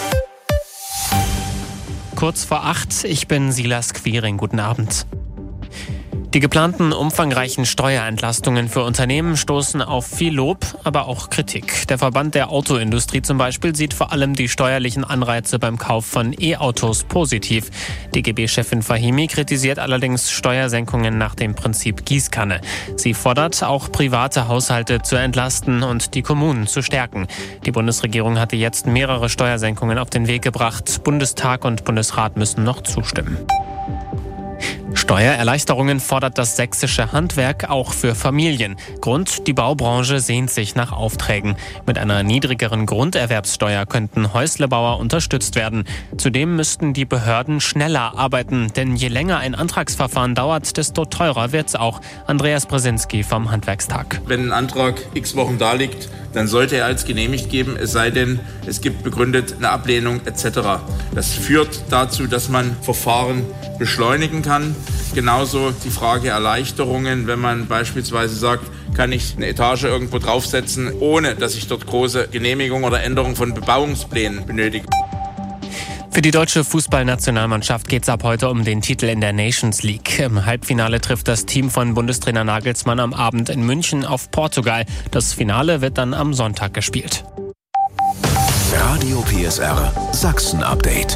Kurz vor acht, ich bin Silas Quiring. Guten Abend. Die geplanten umfangreichen Steuerentlastungen für Unternehmen stoßen auf viel Lob, aber auch Kritik. Der Verband der Autoindustrie zum Beispiel sieht vor allem die steuerlichen Anreize beim Kauf von E-Autos positiv. D G B-Chefin Fahimi kritisiert allerdings Steuersenkungen nach dem Prinzip Gießkanne. Sie fordert, auch private Haushalte zu entlasten und die Kommunen zu stärken. Die Bundesregierung hatte jetzt mehrere Steuersenkungen auf den Weg gebracht. Bundestag und Bundesrat müssen noch zustimmen. Steuererleichterungen fordert das sächsische Handwerk auch für Familien. Grund: die Baubranche sehnt sich nach Aufträgen. Mit einer niedrigeren Grunderwerbssteuer könnten Häuslebauer unterstützt werden. Zudem müssten die Behörden schneller arbeiten, denn je länger ein Antragsverfahren dauert, desto teurer wird's auch. Andreas Brzezinski vom Handwerkstag. Wenn ein Antrag x Wochen da liegt, dann sollte er als genehmigt geben, es sei denn, es gibt begründet eine Ablehnung et cetera. Das führt dazu, dass man Verfahren beschleunigen kann. Genauso die Frage Erleichterungen, wenn man beispielsweise sagt, kann ich eine Etage irgendwo draufsetzen, ohne dass ich dort große Genehmigung oder Änderung von Bebauungsplänen benötige. Für die deutsche Fußballnationalmannschaft geht es ab heute um den Titel in der Nations League. Im Halbfinale trifft das Team von Bundestrainer Nagelsmann am Abend in München auf Portugal. Das Finale wird dann am Sonntag gespielt. Radio P S R Sachsen Update.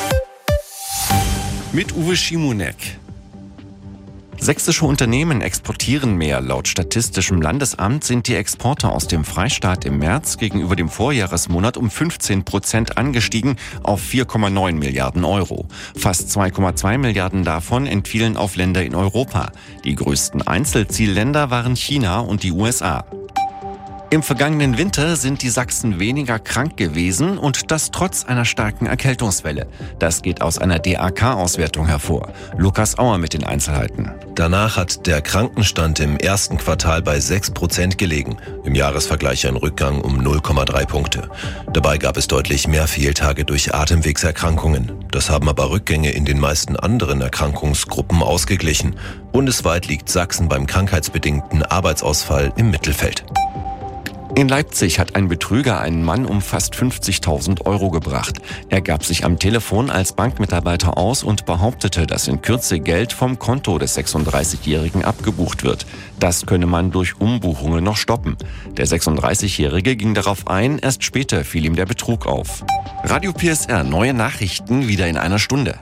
Mit Uwe Schimonek. Sächsische Unternehmen exportieren mehr. Laut Statistischem Landesamt sind die Exporte aus dem Freistaat im März gegenüber dem Vorjahresmonat um fünfzehn Prozent angestiegen auf vier Komma neun Milliarden Euro. Fast zwei Komma zwei Milliarden davon entfielen auf Länder in Europa. Die größten Einzelzielländer waren China und die U S A. Im vergangenen Winter sind die Sachsen weniger krank gewesen und das trotz einer starken Erkältungswelle. Das geht aus einer D A K-Auswertung hervor. Lukas Auer mit den Einzelheiten. Danach hat der Krankenstand im ersten Quartal bei sechs Prozent gelegen. Im Jahresvergleich ein Rückgang um null Komma drei Punkte. Dabei gab es deutlich mehr Fehltage durch Atemwegserkrankungen. Das haben aber Rückgänge in den meisten anderen Erkrankungsgruppen ausgeglichen. Bundesweit liegt Sachsen beim krankheitsbedingten Arbeitsausfall im Mittelfeld. In Leipzig hat ein Betrüger einen Mann um fast fünfzigtausend Euro gebracht. Er gab sich am Telefon als Bankmitarbeiter aus und behauptete, dass in Kürze Geld vom Konto des sechsunddreißigjährigen abgebucht wird. Das könne man durch Umbuchungen noch stoppen. Der sechsunddreißigjährige ging darauf ein, erst später fiel ihm der Betrug auf. Radio P S R, neue Nachrichten wieder in einer Stunde.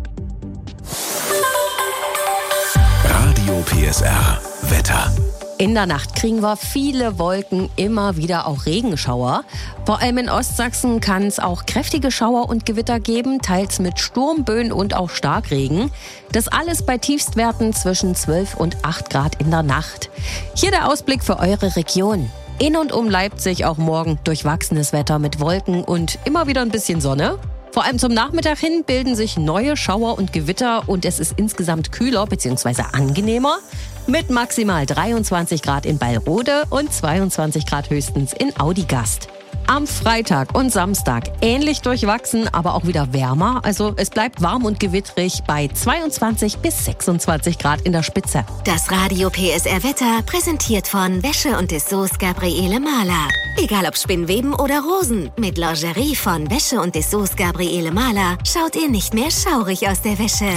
Radio P S R Wetter. In der Nacht kriegen wir viele Wolken, immer wieder auch Regenschauer. Vor allem in Ostsachsen kann es auch kräftige Schauer und Gewitter geben, teils mit Sturmböen und auch Starkregen. Das alles bei Tiefstwerten zwischen zwölf und acht Grad in der Nacht. Hier der Ausblick für eure Region. In und um Leipzig auch morgen durchwachsenes Wetter mit Wolken und immer wieder ein bisschen Sonne. Vor allem zum Nachmittag hin bilden sich neue Schauer und Gewitter und es ist insgesamt kühler bzw. angenehmer. Mit maximal dreiundzwanzig Grad in Ballrode und zweiundzwanzig Grad höchstens in Audigast. Am Freitag und Samstag ähnlich durchwachsen, aber auch wieder wärmer. Also es bleibt warm und gewittrig bei zweiundzwanzig bis sechsundzwanzig Grad in der Spitze. Das Radio P S R Wetter präsentiert von Wäsche und Dessous Gabriele Mahler. Egal ob Spinnweben oder Rosen, mit Lingerie von Wäsche und Dessous Gabriele Mahler schaut ihr nicht mehr schaurig aus der Wäsche.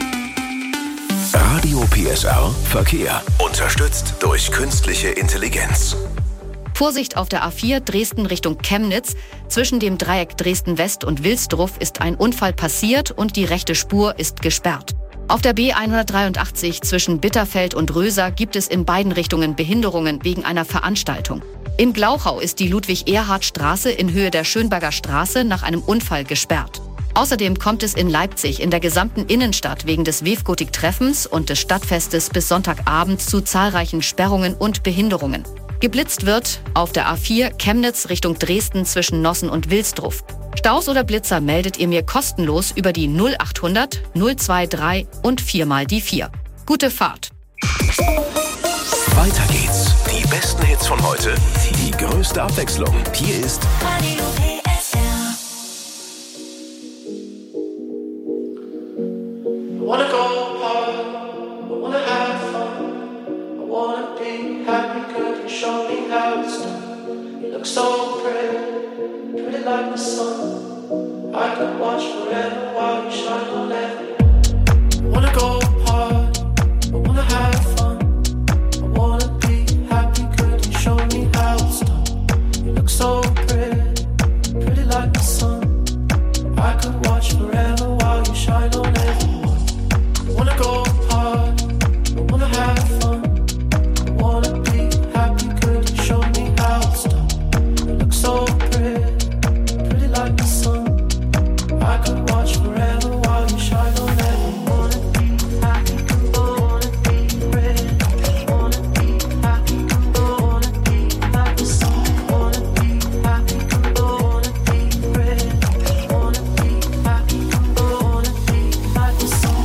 Radio P S R Verkehr. Unterstützt durch künstliche Intelligenz. Vorsicht auf der A vier Dresden Richtung Chemnitz. Zwischen dem Dreieck Dresden-West und Wilsdruff ist ein Unfall passiert und die rechte Spur ist gesperrt. Auf der B hundertdreiundachtzig zwischen Bitterfeld und Röser gibt es in beiden Richtungen Behinderungen wegen einer Veranstaltung. In Glauchau ist die Ludwig-Erhard-Straße in Höhe der Schönberger Straße nach einem Unfall gesperrt. Außerdem kommt es in Leipzig in der gesamten Innenstadt wegen des Wefgotik-Treffens und des Stadtfestes bis Sonntagabend zu zahlreichen Sperrungen und Behinderungen. Geblitzt wird auf der A vier Chemnitz Richtung Dresden zwischen Nossen und Wilsdruff. Staus oder Blitzer meldet ihr mir kostenlos über die null achthundert null drei und vier mal die vier. Gute Fahrt. Weiter geht's. Die besten Hits von heute, die größte Abwechslung. Hier ist Radio P S R. I wanna go hard, I wanna have fun, I wanna be happy, girl, you show me how it's done. You look so pretty, pretty like the sun. I could watch forever while you shine on everyone. I wanna go hard, I wanna have fun, I wanna be happy, girl, you show me how it's done. You look so pretty, pretty like the sun. I could watch forever while you shine on everyone. I wanna go hard, I wanna have fun, I wanna be happy, girl, you show me how it's done. You look so pretty, pretty like the sun. I could watch forever while you shine on everyone. Wanna be happy, wanna be ready, wanna be happy, wanna be like the sun. Wanna be happy, wanna be ready, wanna be happy, wanna be like the sun.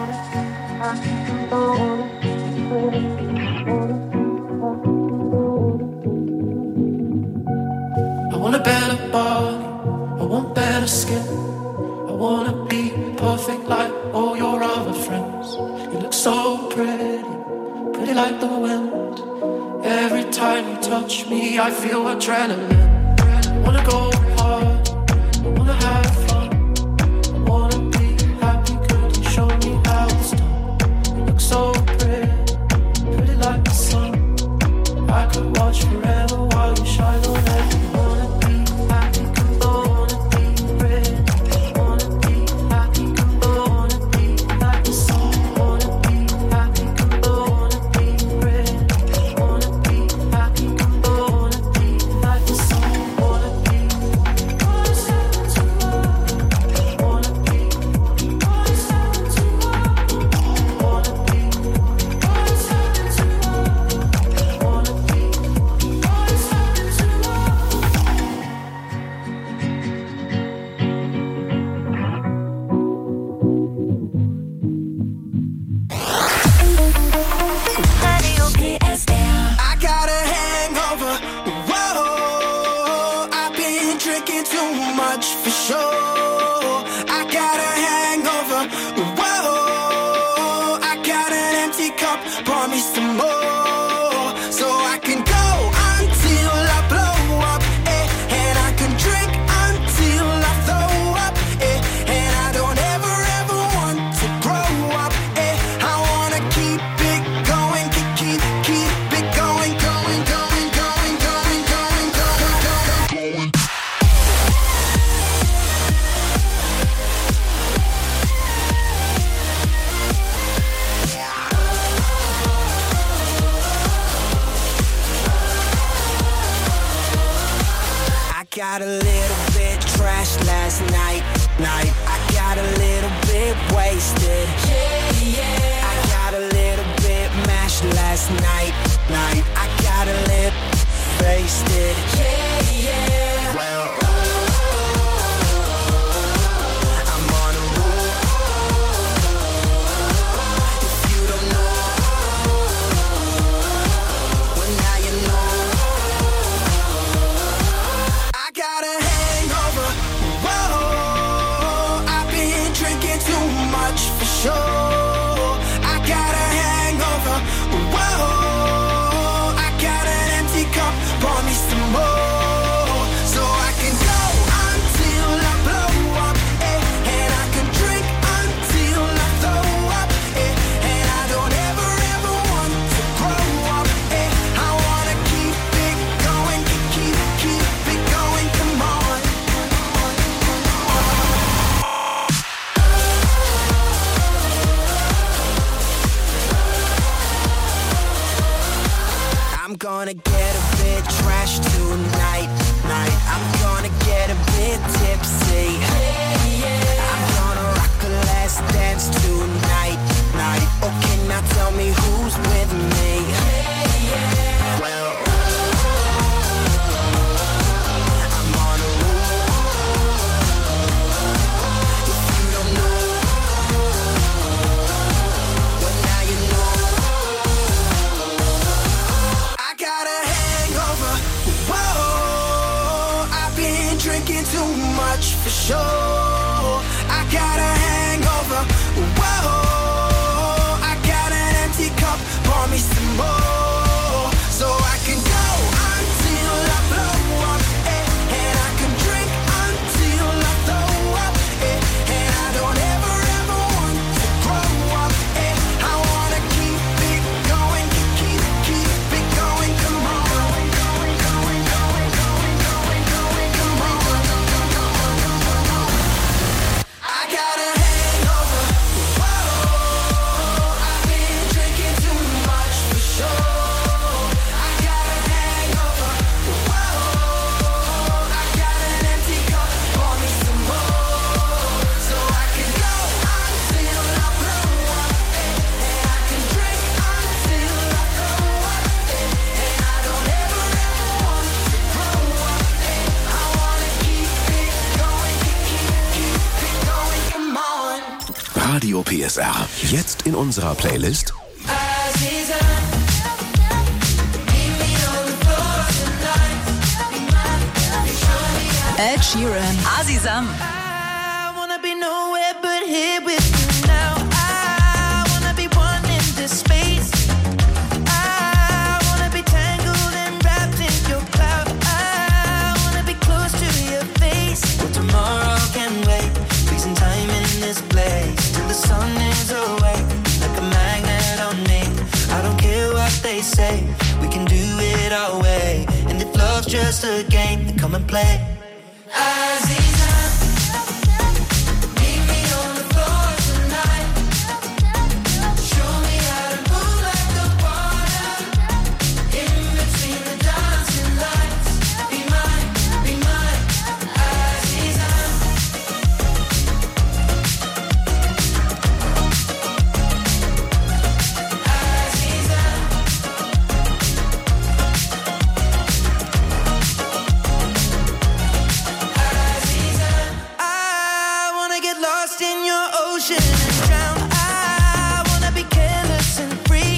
I want a better body, I want better skin, I wanna be perfect like all your other friends. You look so pretty, pretty like the wind. Every time you touch me, I feel adrenaline. I wanna go hard, I wanna have fun, I wanna be happy, could you show me how it's done? You look so pretty, pretty like the sun. I could watch forever while you shine on everyone. Wanna be happy, wanna be ready, wanna be happy, wanna be like the sun. Wanna be happy, wanna be ready, wanna be happy, wanna be like the sun. Wanna be, wanna step to love, wanna be, wanna step to love, wanna be, wanna step to love, wanna be, wanna step to love. Radio P S R. I got a hangover. Whoa, I've been drinking too much for sure. I got a hangover. Whoa, I got an empty cup. Pour me some more, so I can go until I blow up. Eh, and I can drink until I throw up. Eh, and I don't ever ever want to grow up. Eh, I wanna keep it going, keep keep keep it going, going, going, going, going, going, going, going, going. I got a little bit trashed last night, night. I got a little bit wasted. Yeah, yeah. I got a little bit mashed last night, night. I got a little wasted. Yeah, yeah. Well, I'm on a roll. If you don't know, well now you know. I got a hangover. Whoa, I've been drinking too much for sure. I got a hangover. Whoa, I got an empty cup. Pour me some more, so I can go until I blow up. Eh, and I can drink until I throw up. Eh, and I don't ever ever want to grow up. Eh, I wanna keep it going, keep keep keep it going. Come on. I'm gonna get a bit trashed tonight, night. I'm gonna get a bit tipsy. I'm gonna rock a last dance tonight, night. Okay, now tell me who's with me. Well, I'm on a roll. If you don't know, well now you know. I got a drinking too much for sure. I got a hangover. Whoa, I got an empty cup. Pour me some more, so I can go until I blow up, eh, and I can drink until I throw up, eh, and I don't ever ever want to grow up, eh. I wanna keep it going, keep keep it going. Come on, going, going, going, going, going, going, come on. I got a hangover. Whoa, I've been drinking too much for sure. I got a hangover. Whoa, I got an empty cup. Pour me some more, so I can go until I blow up, eh, and I can drink until I throw up, eh, and I don't ever ever want to grow up, eh. I wanna keep it going, keep keep it going. Come on. Radio P S R. Jetzt in unserer Playlist Aziza, meet me on the floor tonight. Show me how Ed Sheeran, Azizam. I wanna be nowhere but here with you now. I wanna be one in this space. I wanna be tangled and wrapped in your cloud. I wanna be close to your face. Well, tomorrow can wait. Freezing time in this place till the sun is awake, like a magnet on me. I don't care what they say. We can do it our way. And if love's just a game, then come and play. Aziza, meet me on the floor tonight. Show me how to move like the water. In between the dancing lights. Be mine, be mine, Aziza. Aziza. I wanna get lost in your ocean and drown. I wanna be careless and free.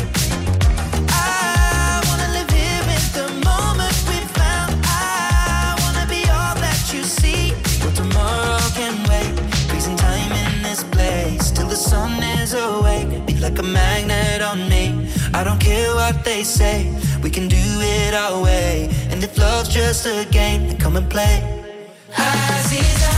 I wanna live here in the moment we found. I wanna be all that you see. Well, tomorrow can wait. Freezing time in this place till the sun is awake. Be like a magnet on me. I don't care what they say. We can do it our way. And if love's just a game, then come and play. Aziza.